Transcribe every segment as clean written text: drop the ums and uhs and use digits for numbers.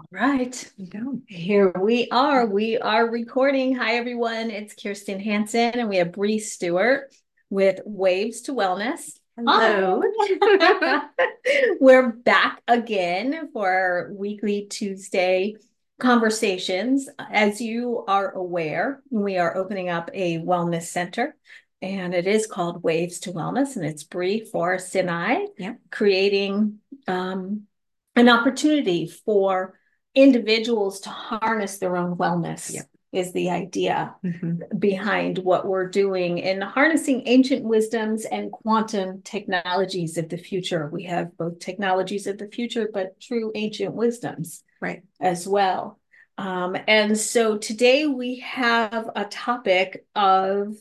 Right. You go. Here we are. We are recording. Hi, everyone. It's Kirsten Hansen, and we have Bree Stewart with Waves to Wellness. Hello. Hi. We're back again for our weekly Tuesday conversations. As you are aware, we are opening up a wellness center, and it is called Waves to Wellness, and it's Bree, Forrest, and I Yep. creating an opportunity for individuals to harness their own wellness Yep. is the idea hmm behind what we're doing in harnessing ancient wisdoms and quantum technologies of the future. We have both technologies of the future, but true ancient wisdoms Right. as well. And so today we have a topic of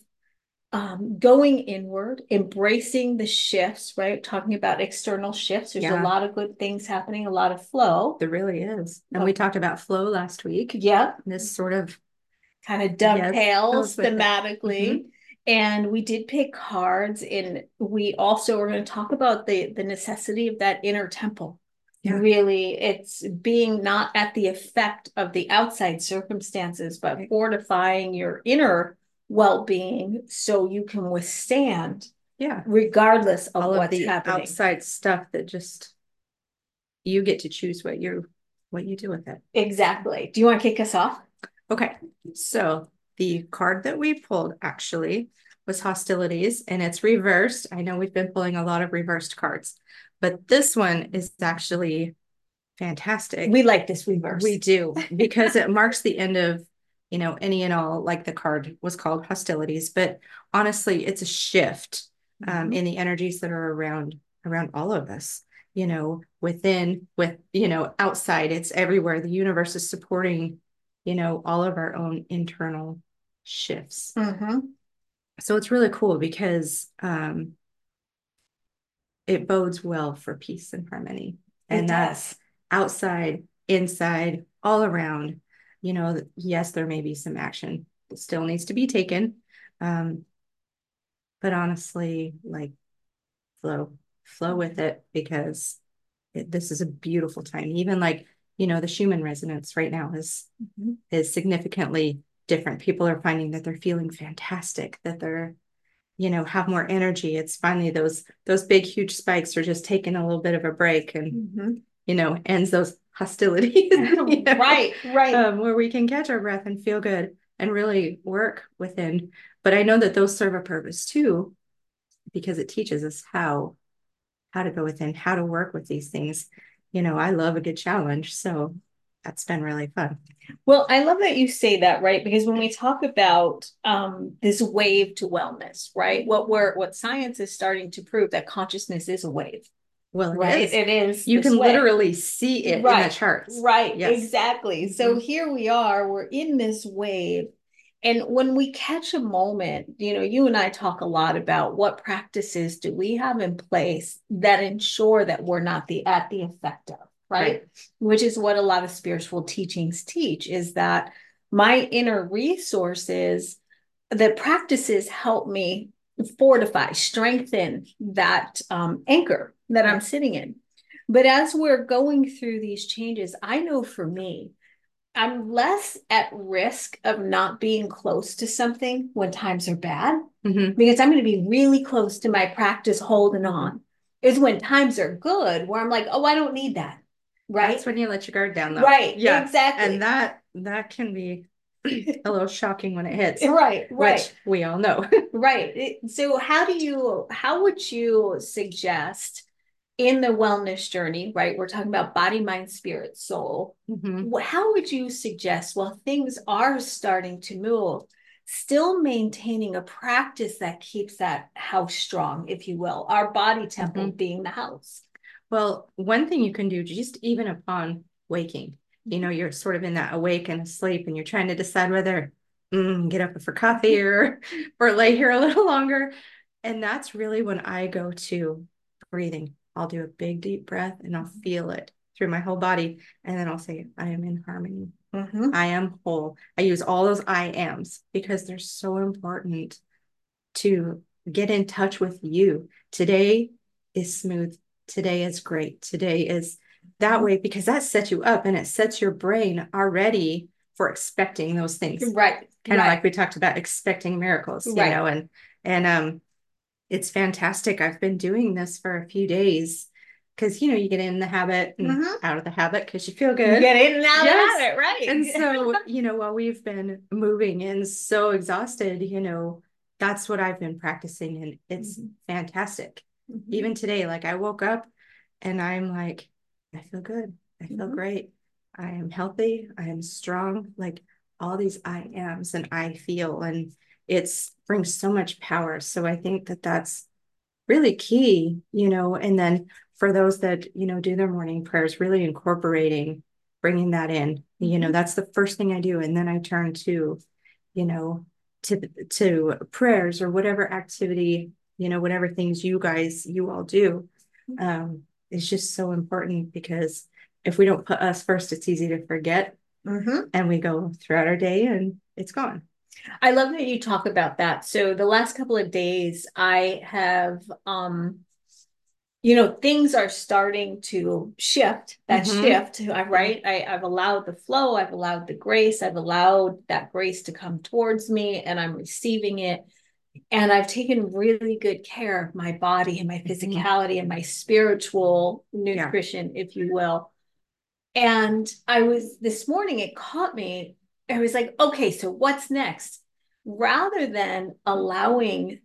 going inward, embracing the shifts, right? Talking about external shifts. There's a Yeah, lot of good things happening, a lot of flow. there really is. And we Oh, talked about flow last week. yeah, This sort of, kind of yes, goes dovetails with it. hmm thematically. And we did pick cards, and we also are going to talk about the necessity of that inner temple. Yeah. Really, it's being not at the effect of the outside circumstances, but Right. fortifying your inner well-being so you can withstand Yeah. regardless of All of what's the happening. outside stuff that just you get to choose what you do with it. Exactly. Do you want to kick us off? Okay. So the card that we pulled actually was hostilities and it's reversed. I know we've been pulling a lot of reversed cards, but this one is actually fantastic. We like this We reverse. do because it marks the end of, any and all, like the card was called hostilities, but honestly, it's a shift Mhm. in the energies that are around all of us, within, outside, it's everywhere. The universe is supporting, all of our own internal shifts. Mhm. So it's really cool because it bodes well for peace and harmony. It And does. that's outside, inside, all around. Yes, there may be some action that still needs to be taken. Um, but honestly, like flow, flow with it because this is a beautiful time. Even like, the Schumann resonance right now Mhm. is significantly different. People are finding that they're feeling fantastic, that they're have more energy. It's finally those big huge spikes are just taking a little bit of a break and Mhm. ends those hostilities Right, right. where we can catch our breath and feel good and really work within. But I know that those serve a purpose too, because it teaches us how to go within, how to work with these things. I love a good challenge, so that's been really fun. Well, I love that you say that, right? Because when we talk about this wave to wellness, right? What science is starting to prove that consciousness is a wave, Well, it right? is. It is You this can way. literally see it in the Right, charts. right, Yes. exactly. So Mhm. here we are, we're in this wave. And when we catch a moment, you and I talk a lot about what practices do we have in place that ensure that we're not at the effect of, Right. right? Which is what a lot of spiritual teachings teach is that my inner resources, the practices help me fortify, strengthen that anchor that I'm Right. sitting in. But as we're going through these changes, I know for me, I'm less at risk of not being close to something when times are bad hmm because I'm going to be really close to my practice holding on. Is when times are good where I'm like, oh, I don't need that. That's Right? when you let your guard down, though. Right. Yeah. And Exactly. that can be a little shocking when it hits, Right. which Right. we all know. Right. So how would you suggest in the wellness journey, right? We're talking about body, mind, spirit, soul. hmm How would you suggest, while things are starting to move, still maintaining a practice that keeps that house strong, if you will, our body temple hmm being the house? Well, one thing you can do just even upon waking, you're sort of in that awake and asleep, and you're trying to decide whether get up for coffee or lay here a little longer. And that's really when I go to breathing. I'll do a big deep breath and I'll feel it through my whole body. And then I'll say, I am in harmony. Mm-hmm. I am whole. I use all those I ams because they're so important to get in touch with you. Today is smooth. Today is great. Today is that way, because that sets you up and it sets your brain already for expecting those things. Right. Kind of Right. like we talked about expecting miracles, you Right. know, and it's fantastic. I've been doing this for a few days because, you know, you get in the habit and Mm-hmm. out of the habit because you feel You good. get in and out Yes. of it, And right? so, you know, while we've been moving and so exhausted, you know, that's what I've been practicing and it's fantastic. Even today, like I woke up and I'm like, I feel good. I feel great. I am healthy. I am strong. Like all these I ams and I feel, and it's brings so much power. So I think that that's really key, you know, and then for those that, you know, do their morning prayers, really incorporating, bringing that in, you know, that's the first thing I do. And then I turn to, you know, to prayers or whatever activity, you know, whatever things you all do. It's just so important because if we don't put us first, it's easy to forget and we go throughout our day and it's gone. I love that you talk about that. So the last couple of days I have things are starting to shift. That shift, right? I've allowed the flow, I've allowed the grace, I've allowed that grace to come towards me, and I'm receiving it. And I've taken really good care of my body and my physicality and my spiritual nutrition, if you will. And I was this morning, it caught me. I was like, okay, so what's next? Rather than allowing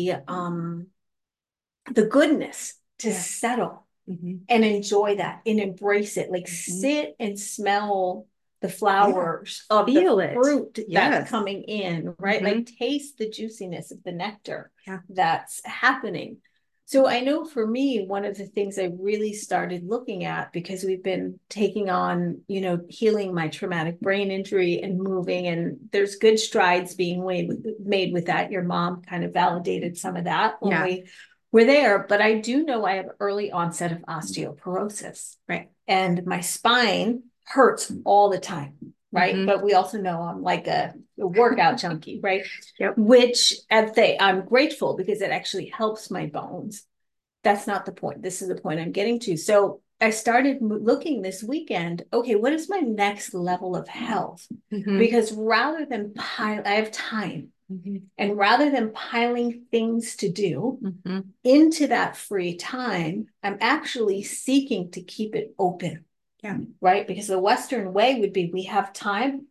the goodness to settle and enjoy that and embrace it, like sit and smell the flowers of Feel the it. fruit Yes. that's coming in, right? Like taste the juiciness of the nectar that's happening. So I know for me, one of the things I really started looking at, because we've been taking on, healing my traumatic brain injury and moving, and there's good strides being made with that. Your mom kind of validated some of that when we were there, but I do know I have early onset of osteoporosis, right? And my spine hurts all the time, right? But we also know I'm like a workout junkie, right? Which I'm grateful because it actually helps my bones. That's not the point. This is the point I'm getting to. So I started looking this weekend. Okay, what is my next level of health? Because rather than I have time. And rather than piling things to do into that free time, I'm actually seeking to keep it open. Yeah. Right? Because the Western way would be we have time.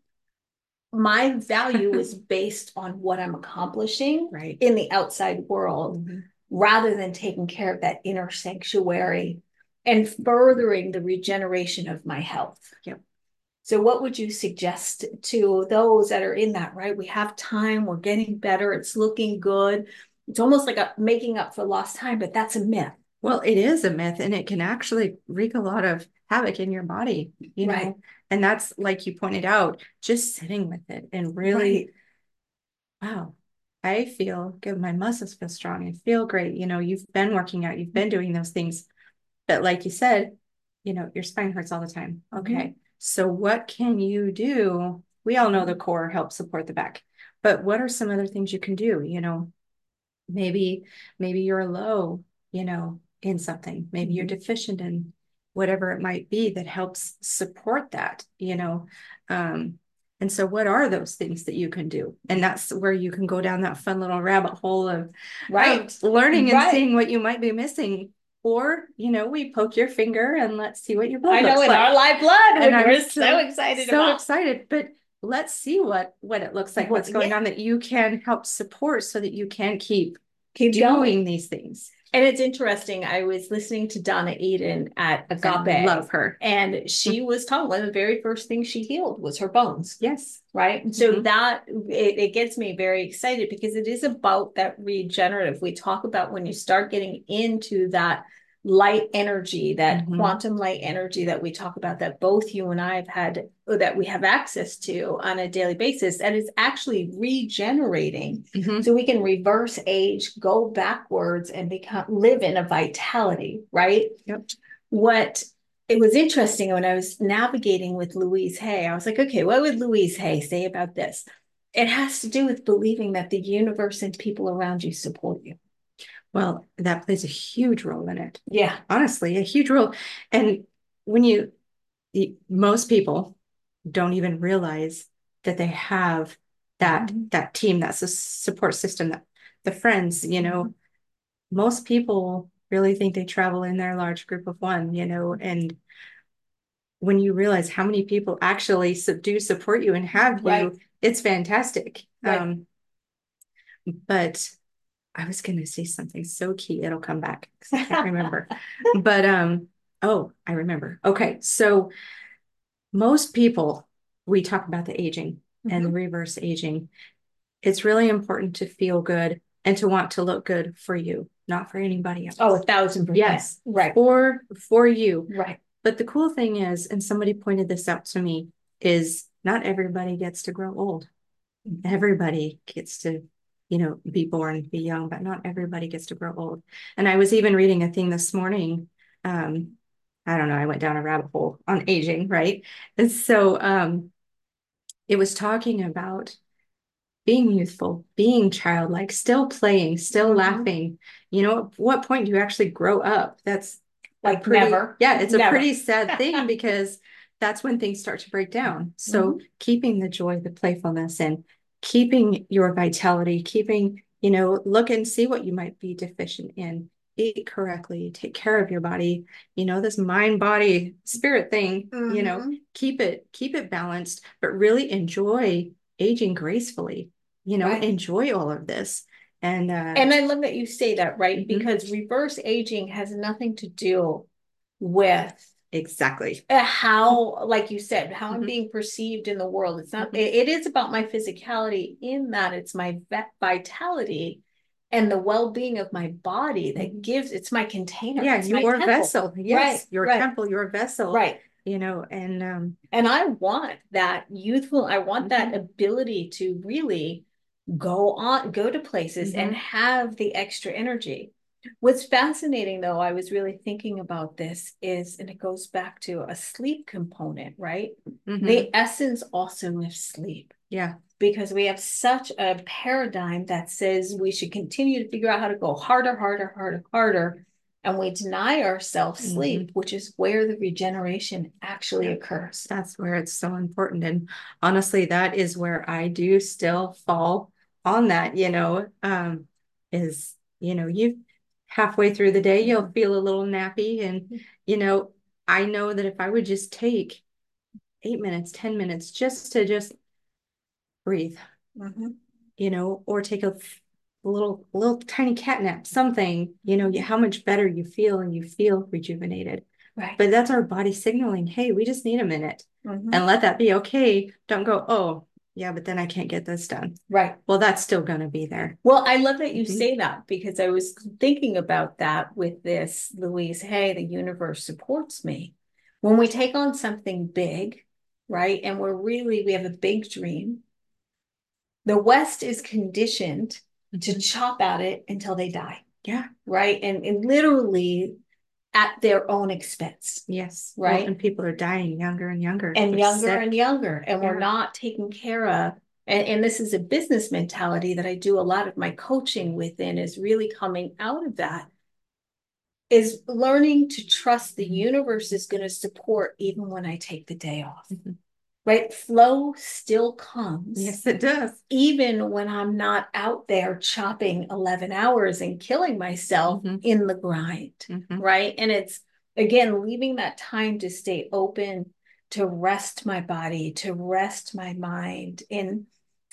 My value is based on what I'm accomplishing in the outside world rather than taking care of that inner sanctuary and furthering the regeneration of my health. So what would you suggest to those that are in that, right? We have time, we're getting better, it's looking good. It's almost like making up for lost time, but that's a myth. Well, it is a myth and it can actually wreak a lot of havoc in your body, you know? And that's like you pointed out, just sitting with it and really, wow, I feel good. My muscles feel strong. I feel great. You know, you've been working out, you've been doing those things. But like you said, you know, your spine hurts all the time. Okay. So what can you do? We all know the core helps support the back, but what are some other things you can do? You know, maybe you're low, you know, in something. Maybe you're deficient in whatever it might be that helps support that, you know. And so what are those things that you can do? And that's where you can go down that fun little rabbit hole of learning and seeing what you might be missing. Or, you know, we poke your finger and let's see what your blood looks like. I know, in our live blood, and we're so excited so excited. But let's see what it looks like, what's going on that you can help support so that you can keep doing going. These things. And it's interesting. I was listening to Donna Eden at Agape. I love her. And she was talking, one of the very first things she healed was her bones. Yes. Right. And so that it gets me very excited because it is about that regenerative. We talk about when you start getting into that light energy, that quantum light energy that we talk about, that both you and I have had, that we have access to on a daily basis, and it's actually regenerating. So we can reverse age, go backwards, and live in a vitality, right? What it was interesting when I was navigating with Louise Hay, I was like, okay, what would Louise Hay say about this? It has to do with believing that the universe and people around you support you. Well, that plays a huge role in it. Yeah. Honestly, a huge role. And when most people don't even realize that they have that team, that's a support system, that the friends, most people really think they travel in their large group of one, and when you realize how many people actually do support you and have Right. you, it's fantastic. Right. But I was going to say something so key. It'll come back because I can't remember. But oh, I remember. Okay, so most people, we talk about the aging and the reverse aging. It's really important to feel good and to want to look good for you, not for anybody else. Oh, 1,000%. Yes, Right. For you. Right. But the cool thing is, and somebody pointed this out to me, is not everybody gets to grow old. Everybody gets to, be born, be young, but not everybody gets to grow old. And I was even reading a thing this morning. I don't know, I went down a rabbit hole on aging, right? And so it was talking about being youthful, being childlike, still playing, still laughing. At what point do you actually grow up? That's like never. Yeah, it's never. a pretty sad thing because that's when things start to break down. So keeping the joy, the playfulness, and keeping your vitality, look and see what you might be deficient in. Eat correctly, take care of your body, this mind, body, spirit thing, keep it balanced, but really enjoy aging gracefully, Right. enjoy all of this. And I love that you say that, right? Because reverse aging has nothing to do with exactly how, like you said, how I'm being perceived in the world. It's not, it is about my physicality in that it's my vitality and the well-being of my body that gives, it's my container. Yeah, it's your my vessel. Yes, right, your right. temple, your vessel. Right. And I want that youthful, I want that ability to really go to places and have the extra energy. What's fascinating though, I was really thinking about this is, and it goes back to a sleep component, right? The essence also of sleep. Yeah. Because we have such a paradigm that says we should continue to figure out how to go harder, harder, harder, harder. And we deny ourselves sleep, which is where the regeneration actually occurs. That's where it's so important. And honestly, that is where I do still fall on that, you halfway through the day, you'll feel a little nappy. And, I know that if I would just take 8 minutes, 10 minutes just to breathe, or take a little tiny cat nap, something, how much better you feel and you feel rejuvenated. Right. But that's our body signaling, hey, we just need a minute and let that be okay. Don't go, oh, yeah, but then I can't get this done. Right. Well, that's still going to be there. Well, I love that you say that because I was thinking about that with this, Louise. Hey, the universe supports me. When we take on something big, right? And we have a big dream. The West is conditioned to chop at it until they die. Yeah. Right. And literally at their own expense. Yes. Right. Well, and people are dying younger and younger. And They're younger sick. and younger. And we're not taken care of. And this is a business mentality that I do a lot of my coaching within, is really coming out of that, is learning to trust the universe is going to support even when I take the day off. Right? Flow still comes. Yes, it does. Even when I'm not out there chopping 11 hours and killing myself in the grind. Right? And it's, again, leaving that time to stay open, to rest my body, to rest my mind, and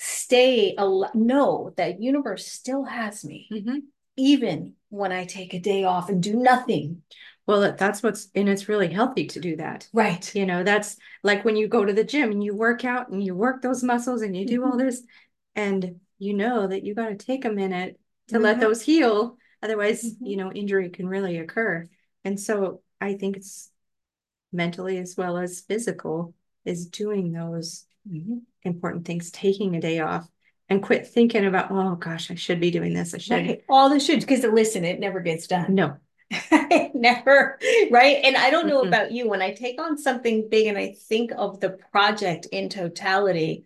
know that universe still has me, even when I take a day off and do nothing. Well, it's really healthy to do that. Right. That's like when you go to the gym and you work out and you work those muscles and you do all this, and you know that you got to take a minute to let those heal. Otherwise, injury can really occur. And so I think it's mentally as well as physical is doing those important things, taking a day off and quit thinking about, oh gosh, I should be doing this. I should. Right. All the should, because listen, it never gets done. No. Never, right? And I don't know about you, when I take on something big and I think of the project in totality,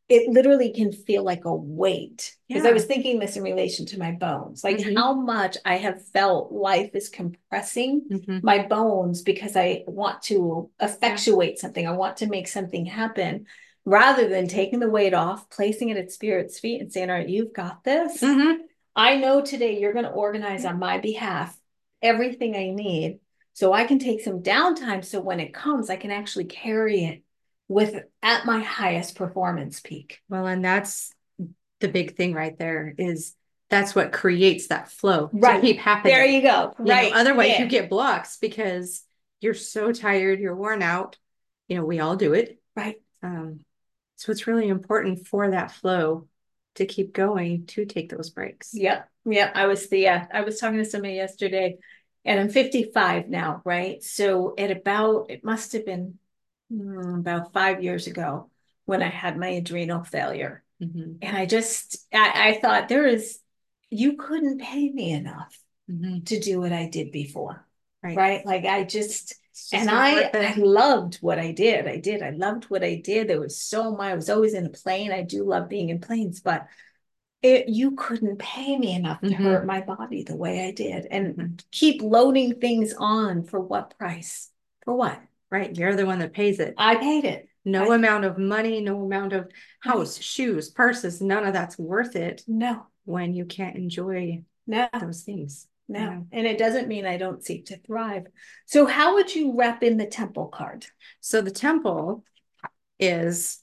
it literally can feel like a weight. Because I Yeah. was thinking this in relation to my bones, like Mhm. how much I have felt life is compressing Mhm. my bones because I want to Yeah. effectuate something. I want to make something happen rather than taking the weight off, placing it at Spirit's feet and saying, all right, you've got this. Mhm. I know today you're going to organize on my behalf everything I need so I can take some downtime so when it comes, I can actually carry it with at my highest performance peak. Well, and that's the big thing right there is that's what creates that flow to Right. keep There happening. you go. Right. Otherwise you Yeah. get blocks because you're so tired, you're worn out. We all do it. Right. Um, so it's really important for that flow to keep going to take those breaks. Yep. Yep. I was talking to somebody yesterday and I'm 55 now, right? So it must have been about 5 years ago when I had my adrenal failure. Mm-hmm. And I thought you couldn't pay me enough Mm-hmm. to do what I did before. Right. Right. Like It's just and not worth I it. loved what I did. I loved what I did. There was so much, I was always in a plane. I do love being in planes, but you couldn't pay me enough to Mm-hmm. hurt my body the way I did and Mm-hmm. keep loading things on for what price? For what? Right. You're the one that pays it. I paid it. No amount of money, no amount of Right. house, shoes, purses, none of that's worth it No, when you can't enjoy no, those things. no. And it doesn't mean I don't seek to thrive. So how would you wrap in the temple card? So the temple is,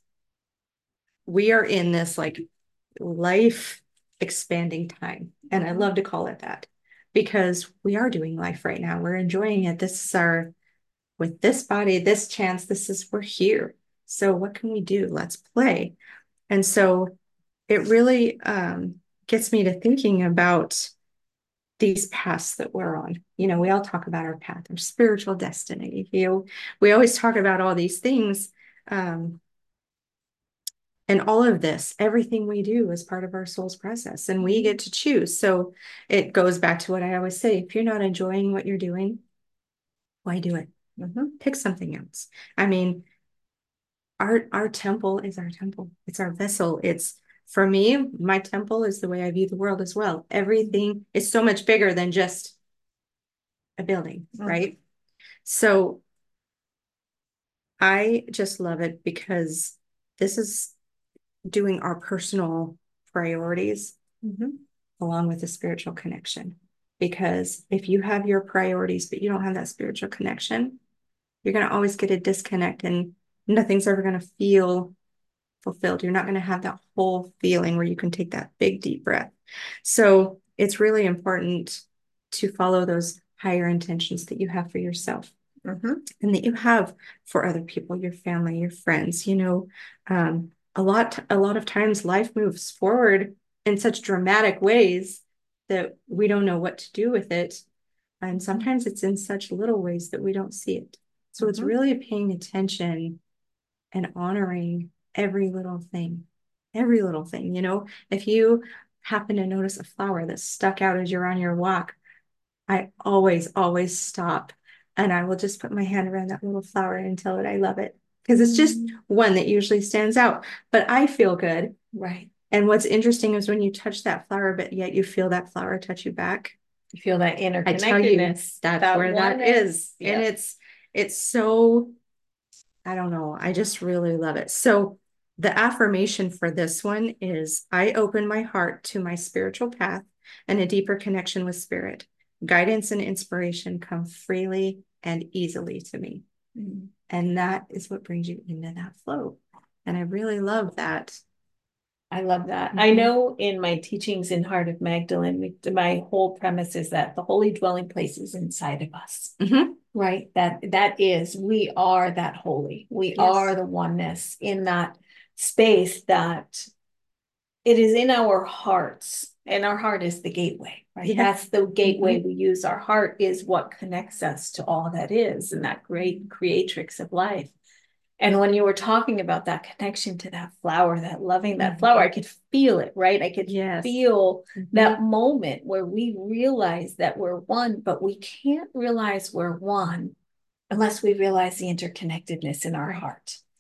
we are in this like life expanding time. And I love to call it that because we are doing life right now. We're enjoying it. This is with this body, this chance, we're here. So what can we do? Let's play. And so it really gets me to thinking about these paths that we're on. We all talk about our path, our spiritual destiny. We always talk about all these things. Um, and all of this, everything we do is part of our soul's process, and we get to choose. So it goes back to what I always say: if you're not enjoying what you're doing, why do it? Pick something else. I mean, our temple is our temple. It's our vessel. It's for me, my temple is the way I view the world as well. Everything is so much bigger than just a building, right? So I just love it because this is doing our personal priorities along with the spiritual connection. Because if you have your priorities, but you don't have that spiritual connection, you're going to always get a disconnect and nothing's ever going to feel fulfilled. You're not going to have that whole feeling where you can take that big, deep breath. So it's really important to follow those higher intentions that you have for yourself. And that you have for other people, your family, your friends. A lot of times life moves forward in such dramatic ways that we don't know what to do with it. And sometimes it's in such little ways that we don't see it. So it's really paying attention and honoring every little thing. Every little thing. If you happen to notice a flower that's stuck out as you're on your walk, I always, always stop and I will just put my hand around that little flower and tell it I love it. Because it's just one that usually stands out. But I feel good. Right. And what's interesting is when you touch that flower, but yet you feel that flower touch you back. You feel that I tell you, interconnectedness. that's where that is. Yeah. And it's so, I don't know. I just really love it. So the affirmation for this one is: I open my heart to my spiritual path and a deeper connection with spirit. Guidance and inspiration come freely and easily to me. And that is what brings you into that flow. And I really love that. I love that. I know in my teachings in Heart of Magdalene, my whole premise is that the holy dwelling place is inside of us. Right. We are that holy. We are the oneness in that space, that it is in our hearts, and our heart is the gateway, right? That's the gateway we use. Our heart is what connects us to all that is, and that great creatrix of life. And when you were talking about that connection to that flower, that loving that flower, I could feel it, right? I could feel that moment where we realize that we're one, but we can't realize we're one unless we realize the interconnectedness in our heart.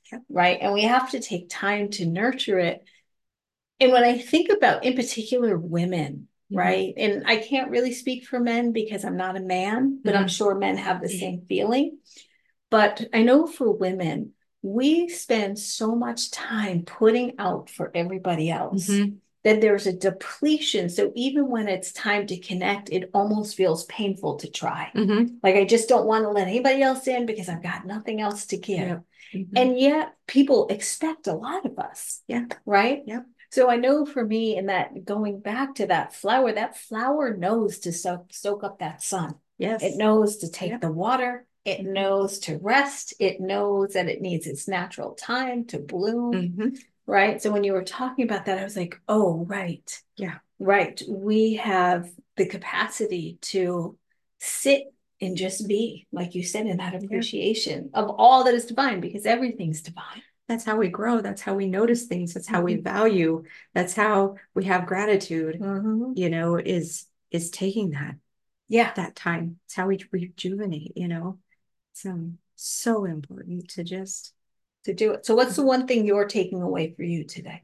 Yep. right? And we have to take time to nurture it. And when I think about, in particular, women, right? And I can't really speak for men because I'm not a man, but I'm sure men have the same feeling. But I know for women, we spend so much time putting out for everybody else that there's a depletion. So even when it's time to connect, it almost feels painful to try. Like I just don't want to let anybody else in because I've got nothing else to give. And yet people expect a lot of us. Right? So I know for me, and that going back to that flower knows to soak up that sun. It knows to take the water. It knows to rest. It knows that it needs its natural time to bloom. Right. So when you were talking about that, I was like, oh, right. Right. We have the capacity to sit and just be, like you said, in that appreciation of all that is divine, because everything's divine. That's how we grow. That's how we notice things. That's how we value. That's how we have gratitude, you know, is taking that time. It's how we rejuvenate, you know. So important to just to do it. So what's the one thing you're taking away for you today?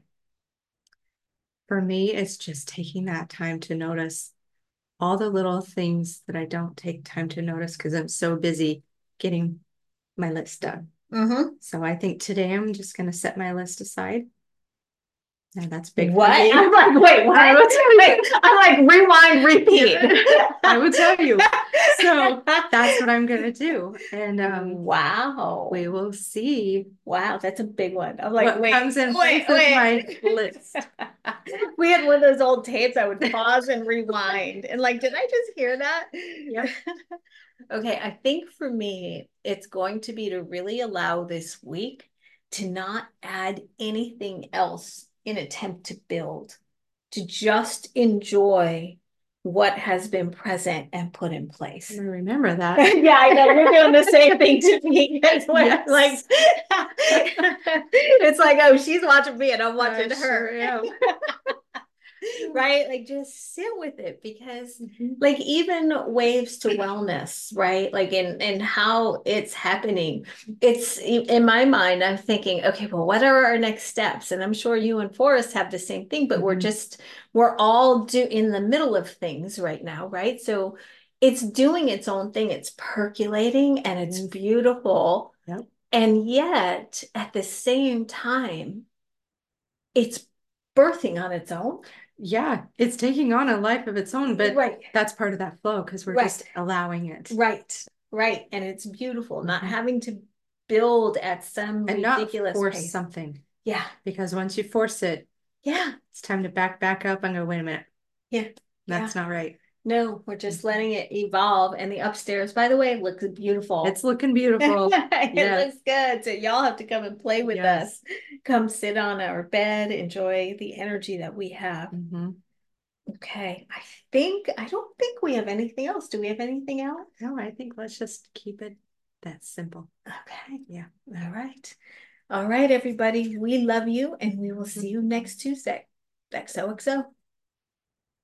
For me, it's just taking that time to notice all the little things that I don't take time to notice because I'm so busy getting my list done. So I think today I'm just going to set my list aside. Now that's big what? For me. I'm like, wait, what? I'm like, rewind, repeat. I will tell you. So that's what I'm gonna do. And wow. We will see. Wow, that's a big one. I'm like, what wait, comes in place of my list. We had one of those old tapes I would pause and rewind. And like, did I just hear that? Yep. Okay, I think for me, it's going to be to really allow this week to not add anything else in attempt to build, to just enjoy what has been present and put in place. I remember that. Yeah, I know you're doing the same thing to me. It's yes. Like it's like, oh, she's watching me and I'm watching her. Sure right? Like just sit with it because like even waves to wellness, right? Like in how it's happening. It's in my mind, I'm thinking, okay, well, what are our next steps? And I'm sure you and Forrest have the same thing, but we're all in the middle of things right now, right? So it's doing its own thing. It's percolating and it's beautiful. And yet at the same time, it's birthing on its own. Yeah, it's taking on a life of its own, but that's part of that flow because we're just allowing it. Right. And it's beautiful, not having to build at some and ridiculous not force pace. Something. Yeah. Because once you force it, it's time to back up and go, wait a minute. Yeah. That's not right. No, we're just letting it evolve. And the upstairs, by the way, looks beautiful. It's looking beautiful. It looks good. So y'all have to come and play with us. Come sit on our bed, enjoy the energy that we have. Okay. I don't think we have anything else. Do we have anything else? No, I think let's just keep it that simple. Okay. Yeah. All right. All right, everybody. We love you and we will see you next Tuesday. XOXO.